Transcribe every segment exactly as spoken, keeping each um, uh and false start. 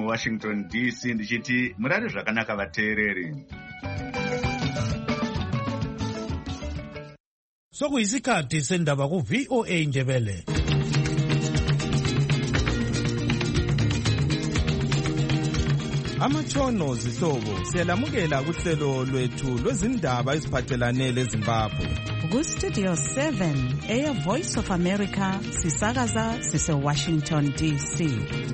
muWashington D C ndichiti murari zvakanaka vateereri. Sokuyisikhathi sendaba ku V O A Ndebele. Amatshono zihlobo siyalamukela kuhlelo lwethu lwezindaba eziphathelane leZimbabwe. Ku Studio seven, Air Voice of America, sisakaza sise Washington D C.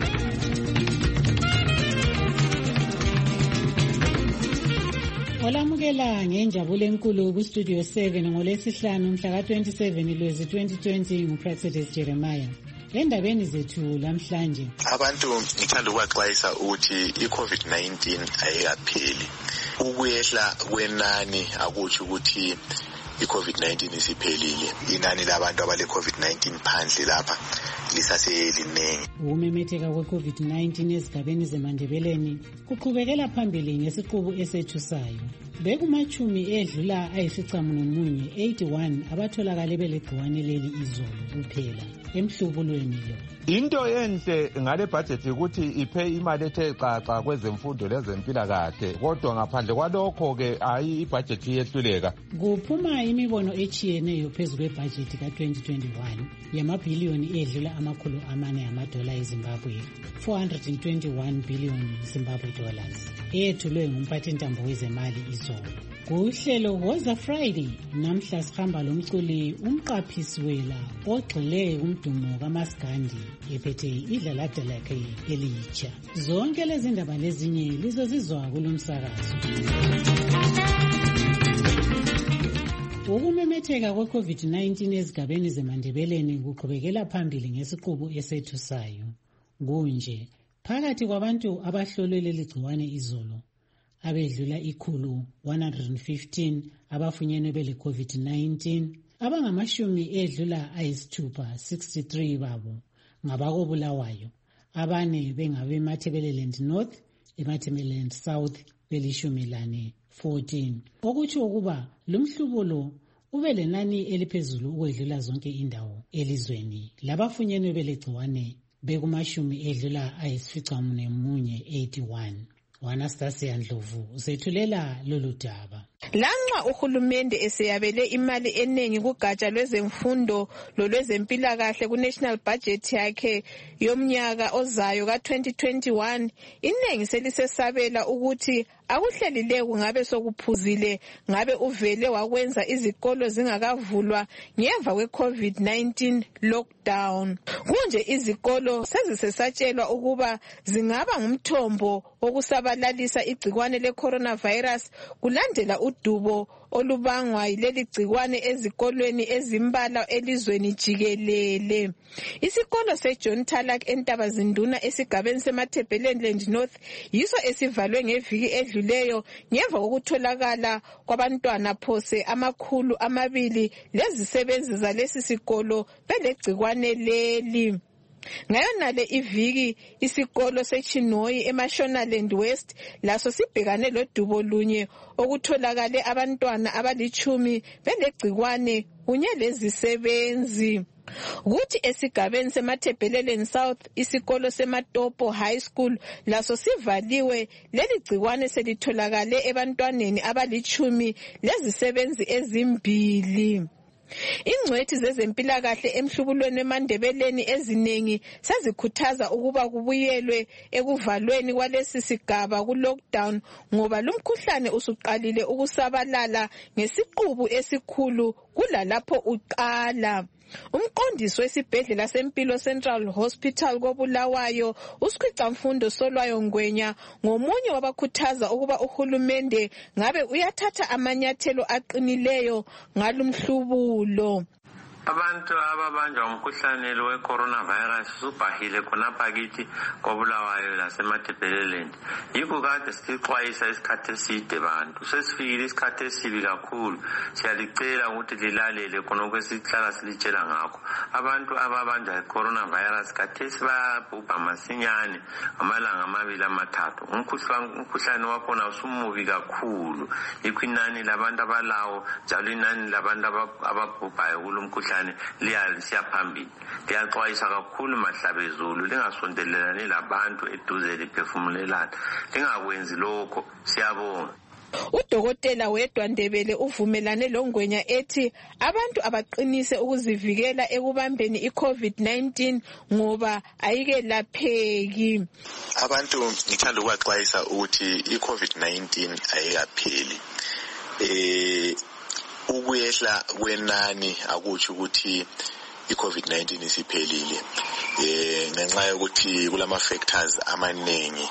Olamukela ngenjabulo enkulu ku Studio seven ngolesihlanu mhla ka twenty-seven Lwezi twenty twenty nguPrexedes Jeremiah. Endabeni zethu lamhlanje abantu ngithanda ukwaxwayisa ukuthi iCovid nineteen ayikapheli. Ukuyehla kwenani akuthi ukuthi iCovid nineteen isiphelile. Inani labantu abale COVID nineteen phandle lapha lisaselinengi. Ukumemetheka kwe-COVID nineteen ezigabeni zeMandebeleni kuqhubekela phambili ngesiqubu esethusayo. Bekumachumi edlula ayisicamunwemunye eighty-one abatholakale belegciwane leli izolo kuphela emhlubulweni lo. Into enhle ngale budget ukuthi iphe imali ethe xaxa kwezemfundo lezempilakahle, kodwa ngaphandle kwalokho ke ayi ibudget iyehluleka. Kuphuma imibono echiyeneyo phezu kwebudget ka twenty twenty-one yamabhiliyoni edlula amakhulu amane amadola eZimbabwe, four hundred twenty-one billion Zimbabwe dollars, eyethulwe ngumphathintambo wezemali izolo. Kuhlelo Woza Friday namhla sihamba lomculi umqaphiswela ogxile umdumo kaMaskandi ephethe idlalada lakhe elitsha. Zonke lezi ndaba lezinye lizozizwa kulomsakazo. Ukumemetheka kwe-COVID nineteen ezigabeni zeMandebeleni kuqhubekela phambili ngesiqubu esethusayo. Kunje phakathi kwabantu abahlolwe leli gciwane izolo abedlula ikhulu one hundred fifteen abafunyenwe bele COVID nineteen, abangamashumi edlula ayisithupha sixty-three babo ngabakobulawayo, abane bengabe Matabeleland North, eMatabeleland South belishumi lane fourteen. Okutsho ukuba lumhlubulo ube lenani eliphezulu ukwedlula zonke indawo elizweni labafunyenwe bele gciwane bekumashumi edlula ayisificamunwemunye eighty-one. Anastasia Ndlovu usethulela lolu daba. Lanxa uhulumende eseyabele imali eningi kugatsha lwezemfundo lolwezempilakahle ku-national budget yakhe yomnyaka ozayo ka twenty twenty-one, iningi selisesabela ukuthi akuhlelile kungabe sokuphuzile ngabe uvele wakwenza izikolo zingakavulwa ngemva kwe-COVID nineteen lockdown. Kunje izikolo sezisesatshelwa ukuba zingaba ngumthombo wokusabalalisa igcikwane le-coronavirus kulandela udubo olubangwa yileli gcikwane ezikolweni ezimbala elizweni jikelele. Isikolo seJohn Talak eNtabazinduna esigabeni seMatabeleland North yiso esivalwe ngeviki edluleyo ngemva kokutholakala kwabantwana phose amakhulu amabili lezisebenzi zalesi sikolo belegcikwane leli. Ngayonale iviki isikolo seChinoyi eMashonaland West laso sibhekane lodubo lunye okutholakale abantwana abalichumi belegcikwane kunye lezisebenzi. Kuthi esigabeni seMatabeleland South isikolo seMatopo High School laso sivaliwe, leli gcikwane selitholakale ebantwaneni abalichumi lezisebenzi ezimbili. Ingcwethi zezempilakahle emhlubulweni eMandebeleni eziningi sezikhuthaza ukuba kubuyelwe ekuvalweni kwalesi sigaba ku-lockdown ngoba lumkhuhlane usuqalile ukusabalala ngesiqubu esikhulu kulalapho uqala. Umqondisi wesibhedlela sempilo Central Hospital koBulawayo uSikhwicamfundo Solwayo Ngwenya ngomunye wabakhuthaza ukuba uhulumende ngabe uyathatha amanyathelo aqinileyo ngalumhlubulo. Abantu ababanjwa umkhuhlane lo we-coronavirus subhahile khonapha kithi koBulawayo laseMatabeleland. Yikho kade sixwayisa isikhathi eside bantu. Sesifikile isikhathi esibi kakhulu. Siyalicela ukuthi lilalele khonokho sihlala silitshela ngakho. Abantu ababanjwa i-coronavirus khathesi bayabhubha masinyane amalanga amabili amathathu. Umkhuhlane wakhona usumubi kakhulu. Yikho inani labantu abalawo njalo inani labantu ababhubhayo kulomkhuhlane igcikwane liyalisiya phambili. Ndiyaxwayisa kakhulu mahlabezulu lingasondelelani labantu eduze liphefumulelana. Lingakwenzi lokho. Siyabonga. Udokotela Wedwa Ndebele uvumelane loNgwenya ethi abantu abaqinise ukuzivikela ekubambeni iCovid nineteen ngoba ayike lapheki. Abantu ngithanda ukwaxwayisa ukuthi iCovid nineteen ayikapheli. Eh ukuyehla kwenani akuthi ukuthi iCovid nineteen isiphelile. Eh ngenxa yokuthi kulama factors amaningi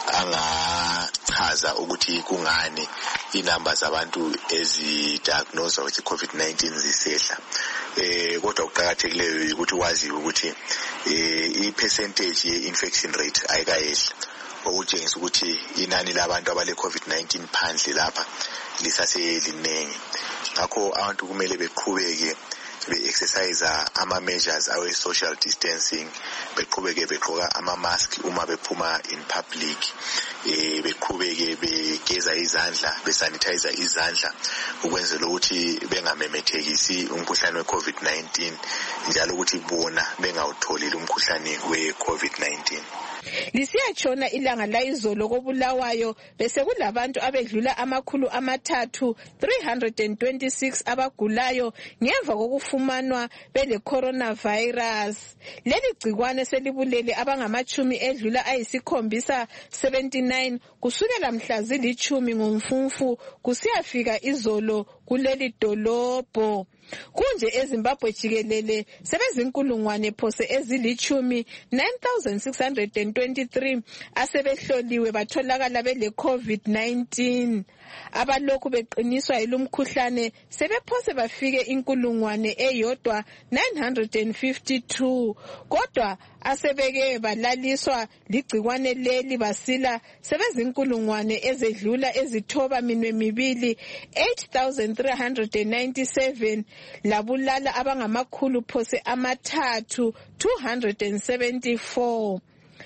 angachaza ukuthi kungani inamba zabantu ezidiagnosed with iCovid nineteen zisehla. Eh kodwa ukuqhakathekileyo ukuthi wazi ukuthi eh ipercentage ye-infection rate ayikayehla, okutshengisa ukuthi inani labantu abale COVID nineteen phandle lapha lisaseliningi. Ngakho abantu kumele beqhubeke be-exercise ama-measures awe social distancing, beqhubeke begqoka ama-mask uma bephuma in public, eh beqhubeke begeza izandla, besanitize izandla ukwenzela ukuthi bengamemethekisi umkhuhlane we-COVID nineteen, njalo ukuthi bona bengawutholi umkhuhlane we-COVID nineteen. Lisiyatshona ilanga layizolo koBulawayo bese kulabantu abedlula amakhulu amathathu three hundred twenty-six abagulayo ngemva kokufumanwa bele coronavirus. Leli gcikwane selibulele abangamachumi edlula ayisikhombisa seventy-nine kusukela mhla zilithumi ngoMfumfu kusiyafika izolo kuleli dolobho. Kunje eZimbabwe jikelele sebezinkulungwane phose ezilichumi nine thousand six hundred twenty-three asebehloliwe batholakala bele COVID nineteen. Abalokhu beqiniswa yilumkhuhlane sebephose bafike inkulungwane eyodwa nine hundred fifty-two, kodwa asebeke balaliswa ligcikwane leli basila sebezinkulungwane ezedlula ezithoba minwe mibili eight thousand three hundred ninety-seven, labulala abangamakhulu phose amathathu two hundred seventy-four.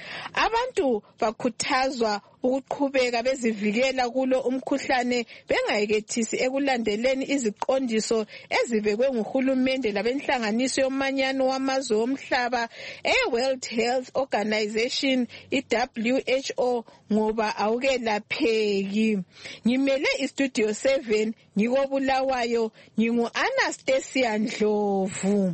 Abantu bakhuthazwa ukuqhubeka bezivikela kulo umkhuhlane bengayekethisi ekulandeleni iziqondiso ezibekwe nguhulumende labenhlanganiso yomanyano wamazwe omhlaba e-World Health Organization i-W H O ngoba awuke lapheki. Ngimele iStudio seven ngikoBulawayo, ngingu Anastasia Ndlovu.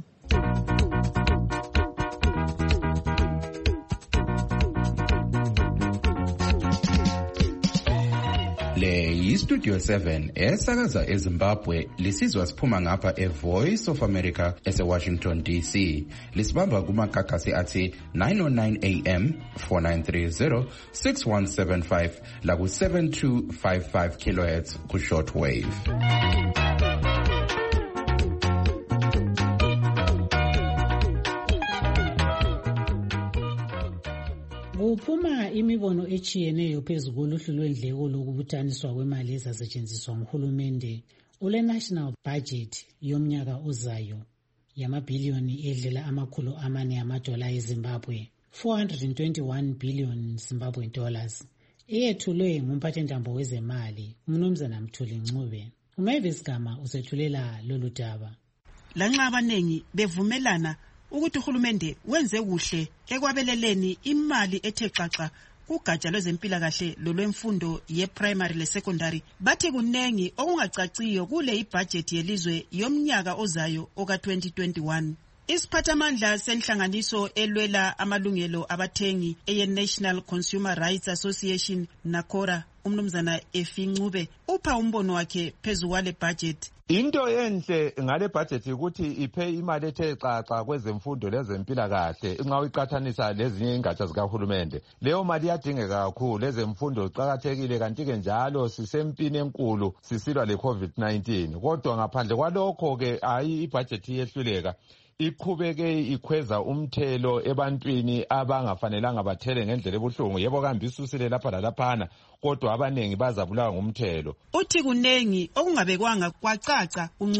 Le yiStudio seven esakaza eZimbabwe, lisizwa siphuma ngapha eVoice of America ese-Washington D C. Lisibamba kumakhakhasi athi nine oh nine A M, four nine three zero, six one seven five laku seven two five five kilohertz ku shortwave. Kuphuma imibono echiyeneyo phezu koluhlu lwendleko lokubuthaniswa kwemali ezasetshenziswa nguhulumende ule national budget yomnyaka ozayo yamabhiliyoni edlela amakhulu amane amadola eZimbabwe, four hundred twenty-one billion Zimbabwe dollars, eyethulwe ngumphathintambo wezemali uMnumzana Mthuli Ncube. uMavis Gama usethulela lolu daba. Lanxa abanengi bevumelana ukuthi uhulumende wenze kuhle ekwabeleleni imali ethe xaxa kugatsha lwezempilakahle lolwemfundo ye-primary le-secondary, bathi kunengi okungacaciyo kule ibhajethi yelizwe yomnyaka ozayo oka twenty twenty-one. Isiphathamandla senhlanganiso elwela amalungelo abathengi eye-National Consumer Rights Association NACORA, uMnumzana Efi Ncube, upha umbono wakhe phezu kwale budget. Into enhle ngale budget ukuthi iphe imali ethe xaxa kwezemfundo lezempilakahle nxa uyiqathanisa lezinye ingatsha zikahulumende. Leyo mali iyadingeka kakhulu, lezemfundo ziqakathekile, kanti ke njalo sisempini enkulu sisilwa le-COVID nineteen. Kodwa ngaphandle kwalokho ke ayi ibudget iyehluleka. Iqhubeke ikhweza umthelo ebantwini abangafanelanga bathele ngendlela ebuhlungu. Yebo kambe isusile lapha lalaphana, kodwa abanengi bazabulawa ngumthelo. Uthi kunengi okungabekwanga kwacaca uNcube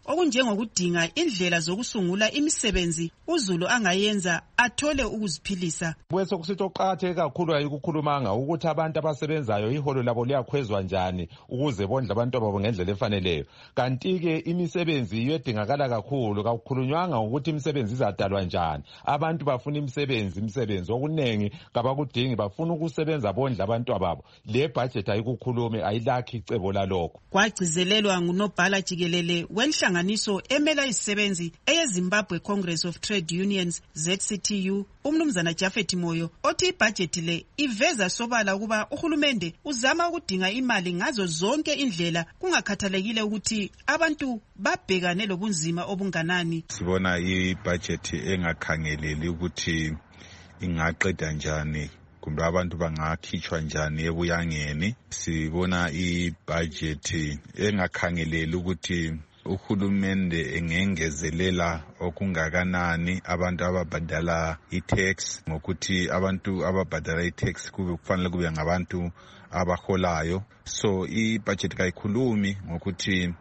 okunjengokudinga indlela zokusungula imisebenzi uZulu angayenza athole ukuziphilisa. Bese kusithi oqakatheke kakhulu ayikukhulumanga ukuthi abantu abasebenzayo iholo labo liyakhwezwa njani ukuze bondle abantu babo ngendlela efaneleyo. Kanti ke imisebenzi iyedingakala kakhulu, kakukhulunywanga ukuthi imisebenzi izadalwa njani. Abantu bafuna imisebenzi, imisebenzi okunengi kabakudingi, bafuna ukusebenza bondle abantu babo. Le budget ayikukhulume, ayilakhi icebo lalokho. Kwagcizelelwa ngunobhala jikelele wenhlanganiso emela izisebenzi eyeZimbabwe Congress of Trade Unions Z C T U, umnumzana Jafet Moyo, othi ibudget le iveza sobala ukuba uhulumende uzama ukudinga imali ngazo zonke indlela kungakhathalekile ukuthi abantu babhekane lobunzima obunganani. Sibona ibudget engakhangeleli ukuthi ingaqeda njani kumbe abantu bangakhitshwa njani ebuyangeni. Sibona ibudget engakhangeleli ukuthi uhulumende engengezelela okungakanani abantu ababhadala i-tax, ngokuthi abantu ababhadala i-tax kube kufanele kube ngabantu abaholayo. So i-budget kayikhulumi ngokuthi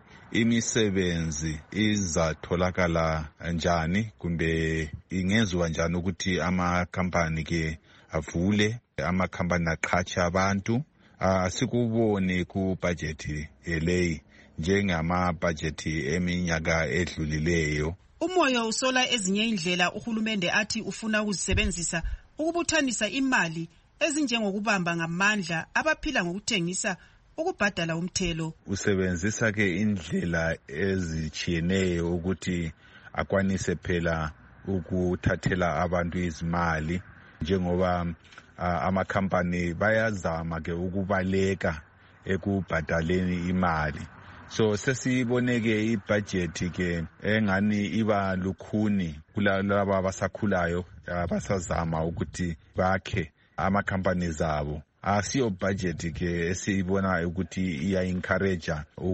imisebenzi izatholakala njani kumbe ingenziwa njani ukuthi amakhampani ke avule, amakhampani aqhatshe abantu. Asikuboni ku budget leyi njengama budget eminyaka edlulileyo. Umoyo usola ezinye indlela uhulumende athi ufuna ukuzisebenzisa ukubuthanisa imali ezinjengokubamba ngamandla abaphila ngokuthengisa ukubhadala umthelo. Usebenzisa ke indlela ezichiyeneyo ukuthi akwanise phela ukuthathela abantu izimali, njengoba uh, amakhampani bayazama ke ukubaleka ekubhadaleni imali. So sesiboneke ibudget ke engani iba lukhuni kulabo abasakhulayo abasazama ukuthi bakhe amakhampani zabo. Asiyo budget ke esibona ukuthi iya encourage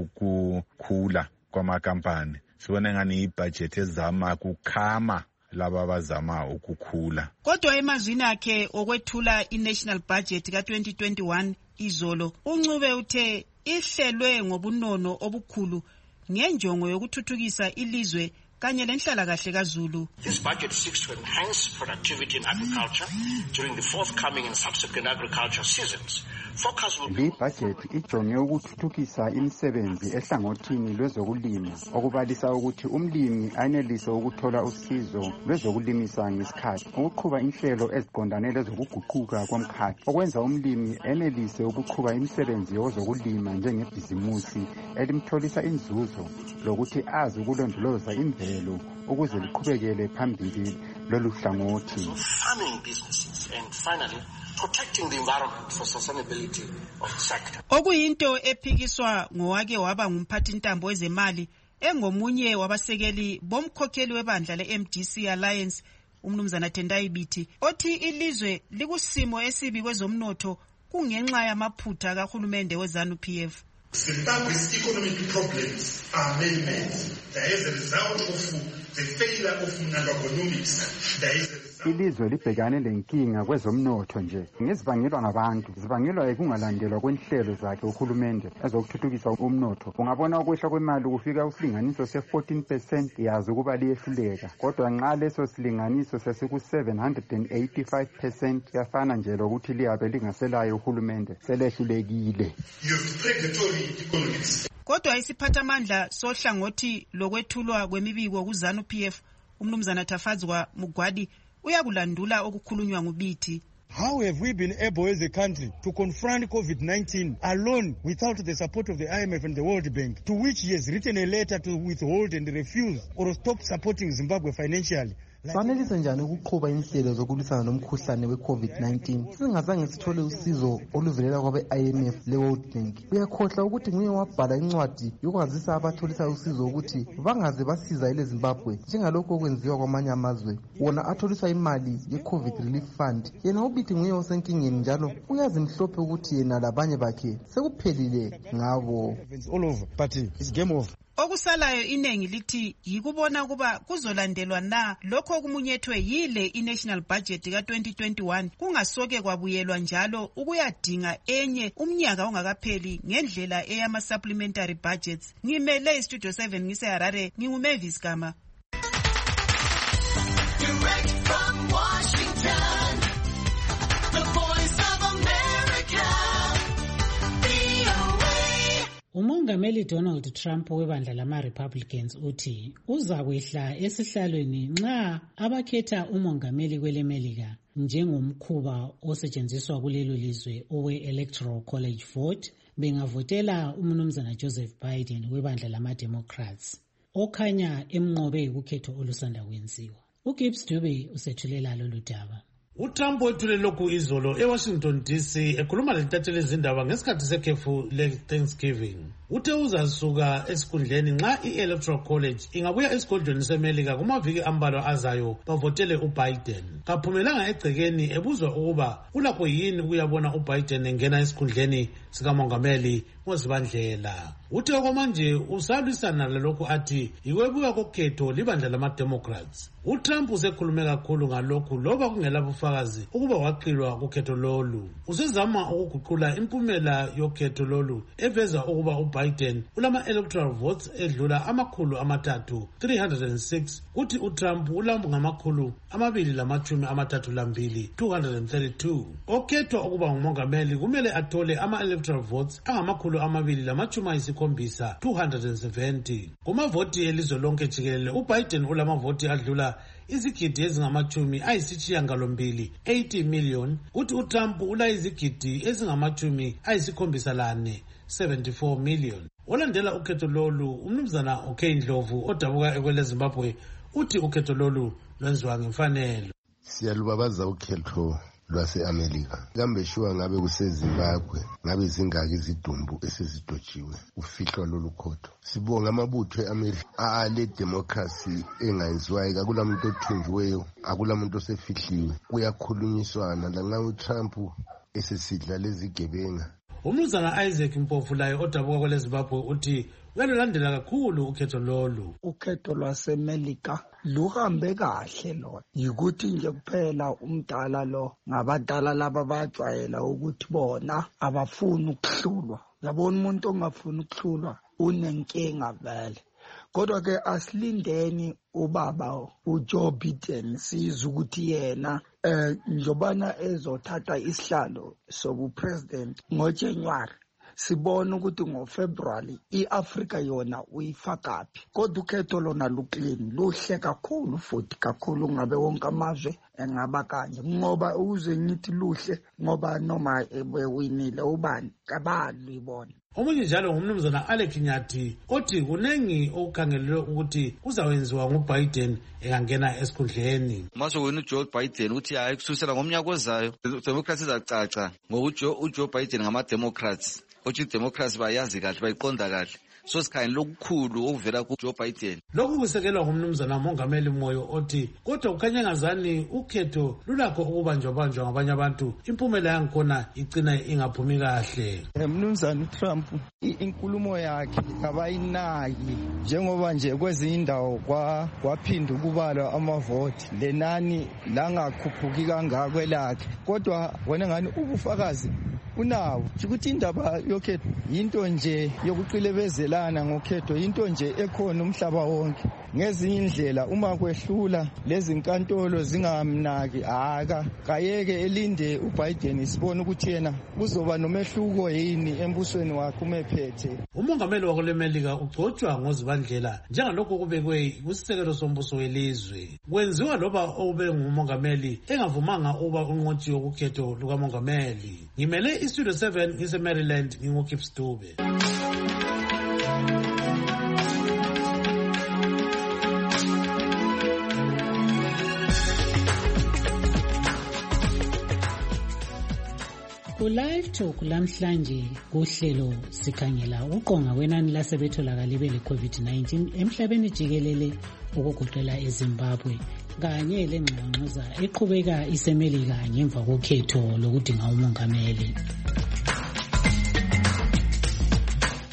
ukukhula kwamakhampani. Sibona ngani ibudget ezama kukhama laba abazama ukukhula. Kodwa emazwini akhe okwethula i-national budget ka twenty twenty-one izolo, uNcube uthe ihlelwe ngobunono obukhulu ngenjongo yokuthuthukisa ilizwe kanye lenhlalakahle kaZulu. This budget seeks to enhance productivity in agriculture during the forthcoming and subsequent agriculture seasons. Le budget ijonge ukuthuthukisa imisebenzi ehlangothini lwezokulima, okubalisa ukuthi umlimi anelise ukuthola usizo lwezokulimisa ngesikhathi, ukuqhuba inhlelo eziqondane lezokuguquka komkhakha, okwenza umlimi enelise ukuqhuba imisebenzi yezokulima njengebhizimusi elimtholisa inzuzo lokuthi azi ukulondoloza imvelo ukuze liqhubekele phambili lolu hlangothi. Farming businesses and finally protecting the environment for sustainability of the sector. Okuyinto ephikiswa ngowake waba ngumphathintambo wezemali engomunye wabasekeli bomkhokheli webandla le-M D C Alliance, umnumzana Tendai Biti, othi ilizwe likusimo esibi kwezomnotho kungenxa yamaphutha kahulumende weZANU P F. Zimbabwe's economic problems are many-many. There is a result of the failure of macroeconomics. There is a Ilizwe libhekane lenkinga kwezomnotho nje ngezibangelwa ngabantu, zibangelwa ekungalandelwa kwenhlelo zakhe uhulumende ezokuthuthukisa umnotho. Ungabona ukwehla kwemali kufika usilinganiso se fourteen percent, yazi ukuba liyehluleka, kodwa nxa leso silinganiso sesiku seven hundred eighty-five percent yafana nje lokuthi liyabe lingaselayo uhulumende selehlulekile. Kodwa isiphathamandla sohlangothi lokwethulwa kwemibiko kuZANU P F, umnumzana Tafadzwa Mugwadi, uyakulandula okukhulunywa nguBiti. How have we been able as a country to confront COVID nineteen alone without the support of the I M F and the World Bank, to which he has written a letter to withhold and refuse or stop supporting Zimbabwe financially? Sanelisa njani ukuqhuba inhlelo zokulwisana nomkhuhlane we-COVID nineteen singazange sithole usizo oluvelela kwabe-I M F le-World Bank? Uyakhohlwa ukuthi nguye wabhala incwadi yokwazisa abatholisa usizo ukuthi bangaze basiza ile Zimbabwe njengalokho okwenziwa kwamanye amazwe, wona atholiswa imali ye-COVID Relief Fund. Yena uBiti nguye osenkingeni njalo uyazi mhlophe ukuthi yena labanye bakhe sekuphelile ngabo. All over, but it's game over. Okusalayo inengi lithi yikubona kuba kuzolandelwa na lokho okumunyethwe yile i-national budget ka twenty twenty-one kungasoke kwabuyelwa njalo ukuyadinga enye umnyaka ongakapheli ngendlela eyama-supplementary budgets. Ngimele iStudio seven ngise-Harare, nginguMavis Gama. Direct from Washington, the voice of America, V O A. Umongameli Donald Trump webandla lama-Republicans uthi uzakwehla esihlalweni nxa abakhetha umongameli kwelemelika njengomkhuba osetshenziswa kulelo lizwe owe-electoral college vote bengavotela umnumzana Joseph Biden webandla lama-Democrats okhanya emnqobe ukhetho olusanda kwenziwa. uGibbs Dube usethulela lolu daba. uTrump wethule lokhu izolo eWashington D C ekhuluma lentatheli izindaba ngesikhathi sekhefu le-Thanksgiving. Uthe uzasuka esikhundleni nxa i-Electoral College ingabuya esigodlweni seMelika kumaviki ambalwa azayo bavotele uBiden. Kaphumelanga egcekeni ebuzwa ukuba ulakho yini ukuyabona uBiden engena esikhundleni sikamongameli ngoZibandlela. Uthe okwamanje usalwisana lalokhu athi ikwebuka kokhetho libandla lama-Democrats. uTrump usekhulume kakhulu ngalokhu loba kungela bufakazi ukuba waqilwa kukhetho lolu. Usezama ukuguqula impumela yokhetho lolu eveza ukuba uBiden ulama-electoral votes edlula amakhulu amathathu three hundred six kuthi uTrump ulamba ngamakhulu amabili lamatshumi amathathu lambili two hundred thirty-two. Okhethwa ukuba ngumongameli kumele athole ama-electoral votes angamakhulu amabili lamatshumi ayisikhombisa two hundred seventy. Kumavoti elizwe lonke jikelele uBiden ulamavoti adlula izigidi ezingamachumi ayisishiyagalombili eighty million kuthi uTrump ula izigidi ezingamachumi ayisikhombisa lane seventy-four million. Olandela ukhetho lolu umnumzana uKay Ndlovu odabuka ekwele Zimbabwe uthi ukhetho lolu lwenziwa ngemfanelo. Siyalubabaza ukhetho lwase-Amerika. Kambe shuwa ngabe kuseZimbabwe ngabe izingaki izidumbu esezidotshwe ufihlwa lolu khotho. Sibonga amabutho e-Amerika ale democracy engayenziwayo, akula muntu othunjiweyo, akula muntu osefihliwe. Kuyakhulunyiswana lanxa uTrump esesidla lezigebenga. Umnumzana Isaac Mpofu laye odabuka kwele Zimbabwe uthi uyalandela kakhulu ukhetho lolu. Ukhetho lwaseMelika luhambe kahle lona, yikuthi nje kuphela umdala lo ngabadala laba bajwayela ukuthi bona abafuni ukuhlulwa. Yabona umuntu ongafuni ukuhlulwa unenkinga vele. Kodwa ke asilindeni ubaba uJoe Biden sizwe ukuthi yena eh njobana ezothatha isihlalo sobupresident ngoJanuary. Sibona ukuthi ngoFebruary iAfrica yona uyifakaphi. Kodwa ukhetho lona luclean, luhle kakhulu futhi kakhulu ngabe wonke amazwe engaba kanje. Ngoba uze ngithi luhle ngoba noma ebewinile ubani kabali libona. Omunye njalo ngumnumzana Alex Nyathi othi kunengi okukhangelelwe ukuthi kuzawenziwa nguBiden engangena esikhundleni. Mase wena uJoe Biden uthi hayi kususela ngomnyaka ozayo Democrats izacaca ngokuJoe uJoe Biden ngama-Democrats. Othi Democrats bayazi kahle bayiqonda kahle. So sikhanye lokukhulu okuvela kuJoe Biden. Lokhu kusekelwa ngumnumzana Mongameli Moyo othi kodwa ukhanya ngazani ukhetho lulakho ukubanjwa-banjwa ngabanye abantu impumela yangikhona igcina ingaphumi kahle. Mnumzana Trump inkulumo yakhe abayinaki njengoba nje kwezinye indawo kwa kwaphinda ukubalwa amavoti lenani langakhuphuki kangako lakhe. Kodwa wena ngani ubufakazi unawo ukuthi indaba yokhetho into nje yokuqilebezelana ngokhetho into nje ekhona umhlaba wonke. Ngezinye indlela uma kwehlula lezi nkantolo zingamnaki aka kayeke elinde uBiden sibone ukuthi yena kuzoba nomehluko yini embusweni wakhe umephethe. Umongameli wakolemelika ugcotshwa ngoZibandlela njengalokho kubekwe kusisekelo sombuso welizwe. Kwenziwa loba obe ngumongameli engavumanga uba unqotshi yokukhetho lukamongameli. Ngimele iStudio seven ngise Maryland nginguGibbs Dube. Ku-Live Talk lamhlanje kuhlelo sikhangela uqonga wenani lasebetholakala bele-COVID nineteen emhlabeni jikelele ukugoqela eZimbabwe kanye lengxangxoza eqhubeka isemelika ngemva kokhetho lokudinga umongameli.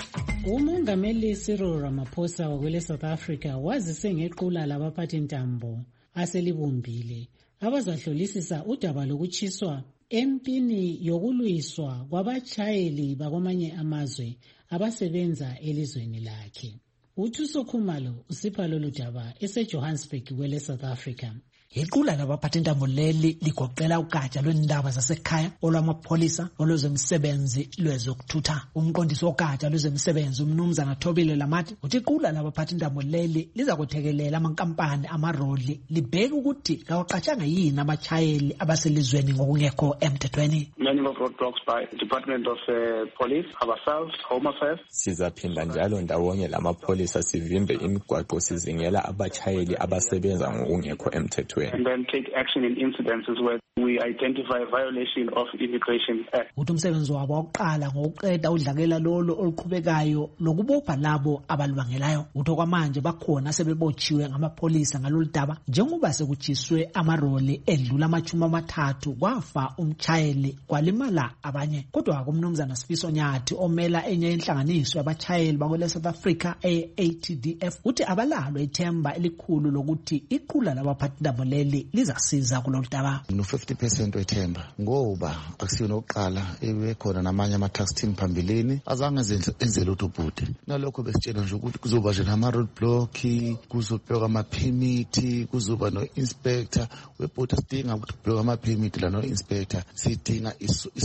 Umongameli Cyril Ramaphosa wakwele South Africa wazise ngequla labaphathintambo aselibumbile abazahlolisisa udaba lokuchiswa empini yokulwiswa kwabatshayeli bakwamanye amazwe abasebenza elizweni lakhe. Uthuso Khumalo usipha lolu daba eseJohannesburg kwele South Africa. Iqula labaphathintambo leli ligoqela ugatsha lwendaba zasekhaya olwamapholisa olwezemisebenzi lwezokuthutha. Umqondisi wogatsha lwezemisebenzi umnumzana Thobile Lamathi uthi iqula labaphathintambo leli liza kuthekelela amankampani amaroli libheke ukuthi kawaqatshanga yini abatshayeli abaselizweni ngokungekho emthethweni. Many of roadblocks by Department of uh, Police, ourselves, Home Affairs. Sizaphinda njalo ndawonye lamapholisa sivimbe imigwaqo sizingela abatshayeli abasebenza ngokungekho emthethweni. And then take action in incidences where we identify a violation of Immigration Act. Uthi umsebenzi wabo wokuqala ngokuqeda udlakela lolo oluqhubekayo lokubopha labo abalibangelayo. Uthi kwamanje bakhona sebebotshiwe ngamapholisa ngalolu daba njengoba sekutshiswe amaroli edlula amachumi amathathu kwafa umtshayeli kwalimala abanye. Kodwa akumnumzana Sifiso Nyathi omela enye inhlanganiso yabatshayeli bakwele South Africa A T D F uthi abalalo ithemba elikhulu lokuthi iqula labaphathintambo leli lizasiza kulolu daba. No fifty percent wethemba ngoba akusiyona oqala ebekhona namanye ama tax team phambilini azange enze lutho bhuti. Nalokho besitshela nje ukuthi kuzoba nje nama road block, kuzobhekwa ama permit, kuzoba no inspector webhodi sidinga ukuthi kubhekwa ama permit la no inspector. Sidinga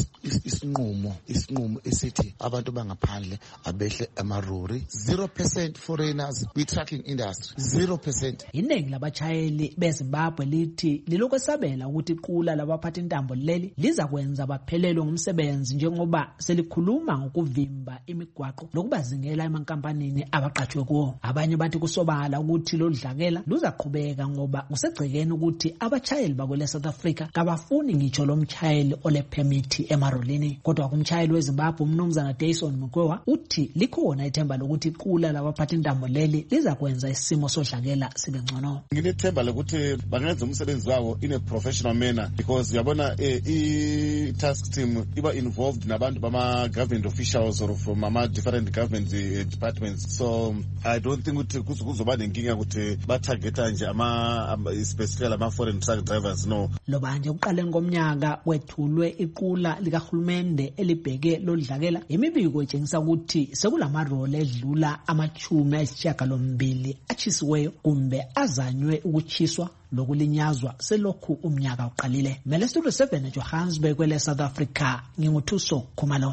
isinqumo isinqumo esithi abantu bangaphandle abehle amarori. Zero percent foreigners we trucking industry zero percent. Iningi labatshayeli beZimbabwe lithi lilokwesabela ukuthi iqula labaphathintambo leli liza kwenza baphelelwe ngumsebenzi njengoba selikhuluma ngokuvimba imigwaqo lokubazingela emankampanini abaqatshwe kuwo. Abanye bathi kusobala ukuthi lo dlakela luzaqhubeka ngoba kusegcekeni ukuthi abatshayeli bakwele South Africa kabafuni ngitsho lo mtshayeli ole permit emarolini. Kodwa kumtshayeli weZimbabwe umnumzana Dayson Mugwewa uthi likhona ithemba lokuthi iqula labaphathintambo leli liza kwenza isimo sodlakela sibe ngcono. Nginethemba lokuthi bangenza umsebenzi wabo in a professional manner because yabona i task team iba involved nabantu bama government officials or from ama different government departments, so I don't think ukuthi kuzoba nenkinga ukuthi ba targeta nje ama specifically ama foreign truck drivers. No, lo banje uqaleni komnyaka wethulwe iqula likahulumende elibheke lodlakela imibiko etshengisa ukuthi sekulamaroli edlula amachumi ayisishiyagalombili achisiweyo kumbe azanywe ukuchiswa lokulinyazwa selokhu umnyaka uqalile. Mele Studio seven eJohannesburg kwele South Africa nginguthuso Khumalo.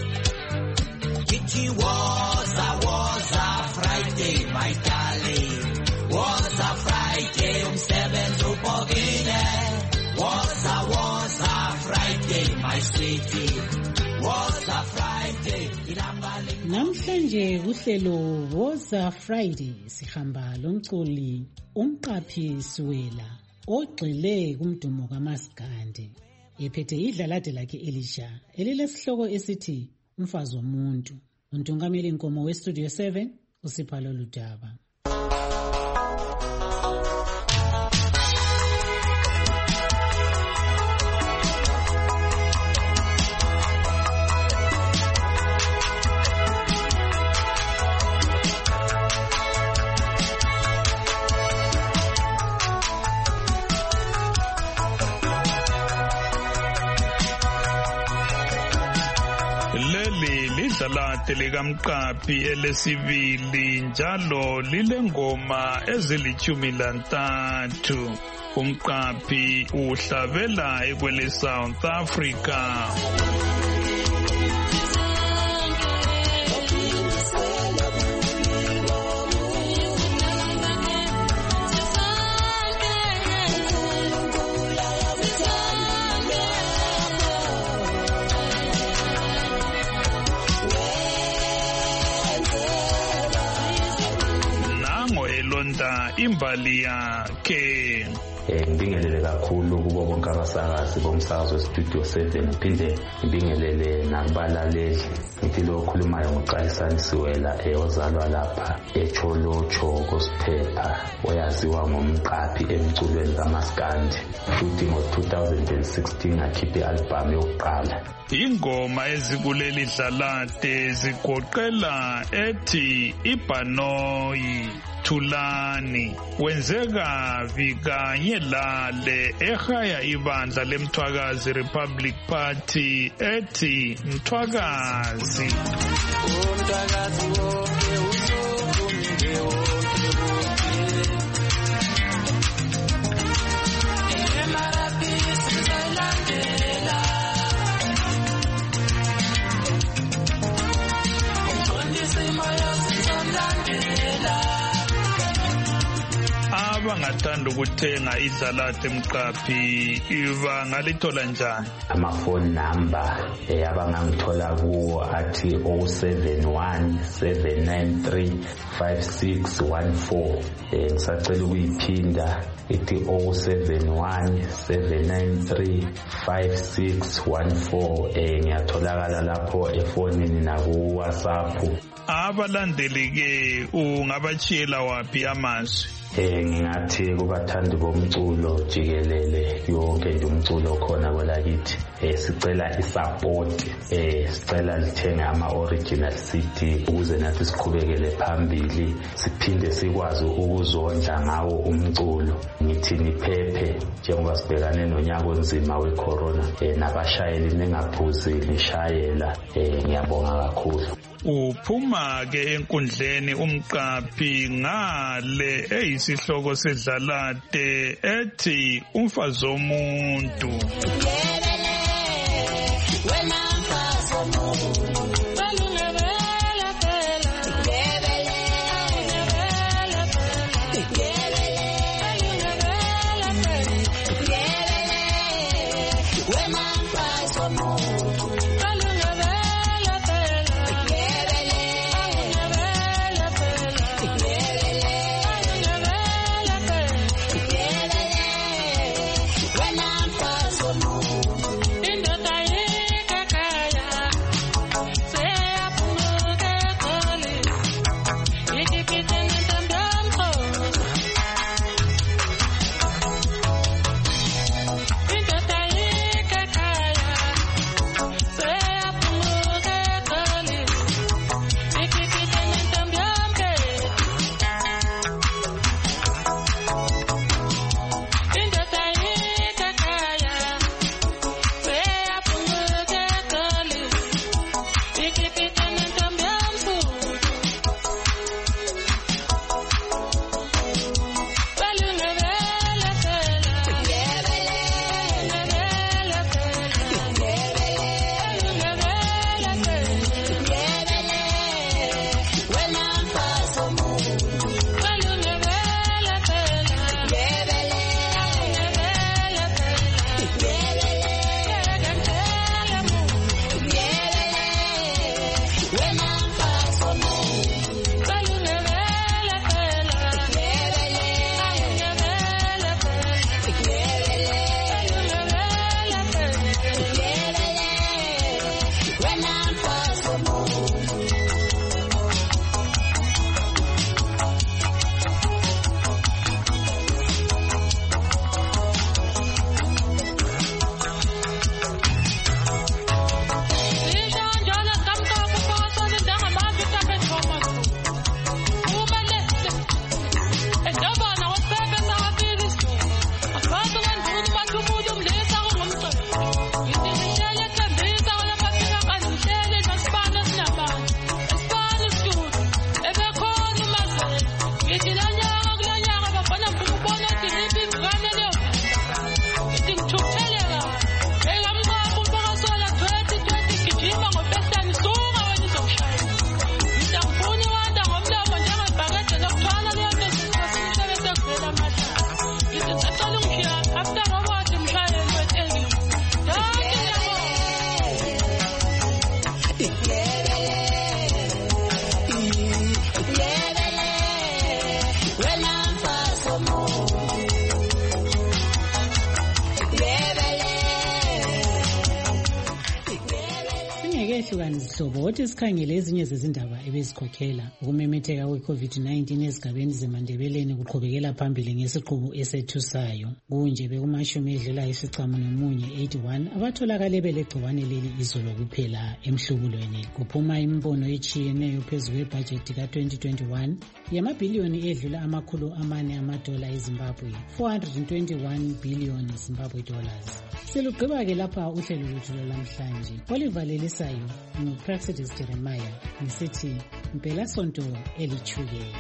It was a was a Friday my darling, was a Friday umsebenzi ubhokile, was a was a Friday my sweetie, was a Friday ilambali. Namhlanje kuhlelo was a Friday sihamba lomculi umqaphi Siwela ogxile kumdumo kaMaskandi ephethe idlalade lakhe Elisha elilesihloko esithi umfazi womuntu. Untungameli inkomo we Studio seven usipha lolu daba. Lidlalade likamqaphi elesibili njalo lilengoma ezilithumi lantathu. Umqaphi uhlabela ekwele South Africa. Imbali yakhe eh ngibingelele kakhulu kubo bonke abasakazi bomsakazo westudio seven, phinde ngibingelele nakubalaleli. Ngithi lo okhulumayo ngoXalisani Siwela eyozalwa lapha eCholocho koSiphepha, oyaziwa ngomqaphi emculweni kaMaskandi, futhi ngo-two thousand sixteen akhiphe i-album yokuqala. Ingoma ezikuleli dlalade zigoqela ethi Ibhanoyi, Thulani, Wenzeka Vikanye Lale, ehaya ibandla leMthwakazi Republic Party ethi Mthwakazi. Umthwakazi wonke usukumile wonke emarabisi zalandela umfundisi moyo sizolandela. Abangathanda ukuthenga idlalade Mqaphi bangalithola njani? Amafoni number eh abangangithola kuwo athi oh seven one seven nine three five six one four. Eh ngisacela ukuyiphinda ithi oh seven one seven nine three five six one four. Eh ngiyatholakala lapho efonini na ku WhatsApp. Abalandeli ke ungabachiyela wapi amazwi? Eh ngingathi kubathandi bomculo jikelele yonke nje umculo khona kwelakithi eh sicela isupport, eh sicela lithenga ama original C D ukuze nathi siqhubekele phambili, siphinde sikwazi ukuzondla ngawo umculo. Ngithi niphephe njengoba sibhekane nonyaka onzima wecorona, eh nabashayeli ningaphuzi nishayela. Eh ngiyabonga kakhulu. Uphuma ke enkundleni uMqaphi ngale eyisihloko sedlalade ethi Umfazi Womuntu. Wena mfazi womuntu hlukani zihlobothi sikhangele ezinye zezindaba ebezikhokhela ukumemetheka kwe-covid nineteen ezigabeni zemandebeleni kuqhubekela phambili ngesiqubu esethusayo. Kunje bekumashumi edlula isicamunwemunye eighty-one abatholakale belegciwane leli izolo kuphela emhlubulweni. Kuphuma imbono etshiyeneyo phezu kwebhajethi ka-twenty twenty-one yamabhiliyoni edlula amakhulu amane amadola eZimbabwe, four hundred twenty-one billion Zimbabwe dollars. Selugqiba-ke lapha uhlelo lwethu lwalamhlanje. Oliver Lelisayo noPraxidis Jeremiah ngisithi mpela sonto elithukela.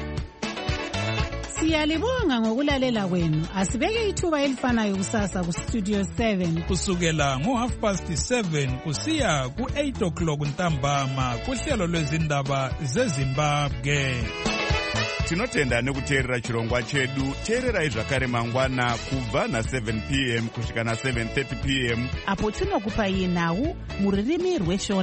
Siyalibonga ngokulalela kwenu. Asibeke ithuba elifanayo kusasa ku Studio seven kusukela ngo half past seven kusiya ku eight o'clock ntambama kuhlelo lwezindaba zeZimbabwe. Tinotenda nekuteerera chirongwa chedu. Teererai zvakare mangwana kubva na seven p m kusvika na seven thirty p m apo tinokupai nhau muririmi rweshona.